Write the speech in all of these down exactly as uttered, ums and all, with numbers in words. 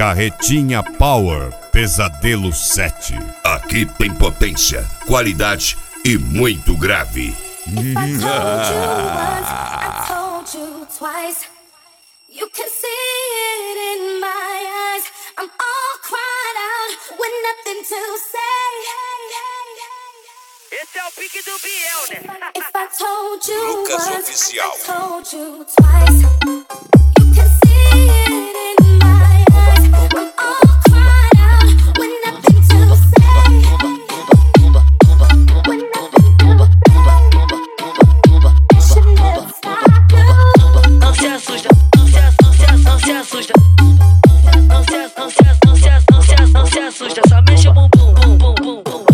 Carretinha Power Pesadelo sete. Aqui tem potência, qualidade e muito grave. If I told you once, I told you twice. You can see it in my eyes. I'm all cried out with nothing to say. Esse é o pique do Biel, né? If I told you Lucas once, Oficial. I told you twice. You can see it in my eyes. I'm all cried out with nothing to say. With nothing to say. Should never stop you. Não se assusta, não se assusta, não se assusta. Não se assusta, não se assusta, não se assusta, não se assusta. Só mexe o bumbum, bum, bum, bum, bum.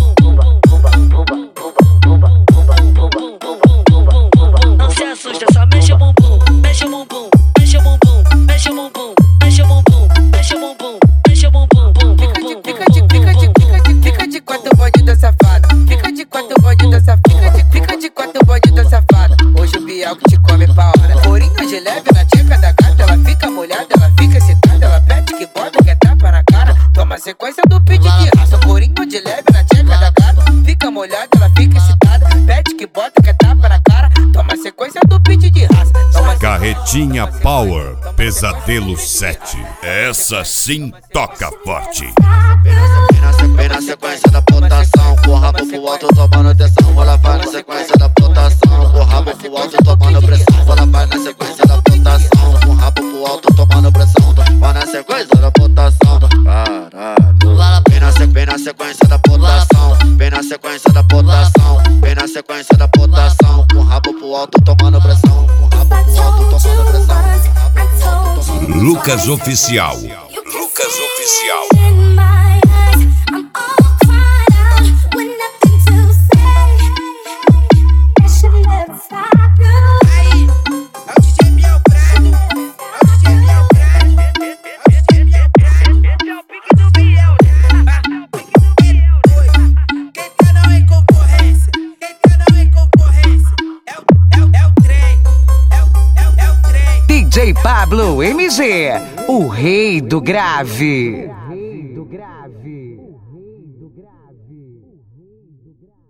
Não se assusta, só mexe o bumbum, mexe o bumbum, mexe o bumbum, mexe o bumbum, mexe o bumbum, mexe o bumbum, mexe o bumbum, bum, bum, bum. Fica de, fica de, fica de, fica de quatro bandido safada. Fica de quatro bandido safada. Fica de, fica de quatro bandido safada. Hoje o Biel que te come pra hora. Corinho de leve na tcheca da gata. Ela fica molhada, ela fica excitada. Ela pede que bota, quer tapa na cara. Toma a sequência do pit de raça. Corinho de leve na tcheca da gata. Fica molhada, ela fica excitada. Pede que bota, quer tapa na cara. Toma a sequência do pit de raça. Toma Carretinha Power Pesadelo sete. Essa sim toca forte. Vem na sequência da potação, com o rabo pro alto tomando atenção. Ela vai na sequência da potação, com o rabo pro alto tomando pressão. Ela vai na sequência da potação, com o rabo pro alto tomando pressão. Vai na sequência da potação, caralho. Vem na, vem na sequência da potação, vem na sequência da potação, vem na sequência da potação, com o rabo pro alto tomando pressão. Com o rabo pro alto tomando pressão. Lucas Oficial. Lucas Oficial. In my eyes, I'm all cried out with nothing to say. It should never stop you. Aí, é o D J Biel Prado. É o D J Biel Prado. É o D J Biel Prado. Esse é o pique do Biel, né? Quem tá não em concorrência? Quem tá não em concorrência? É o, é o, é o trem. É o, é o, é o trem. D J Pablo M G, o rei do grave.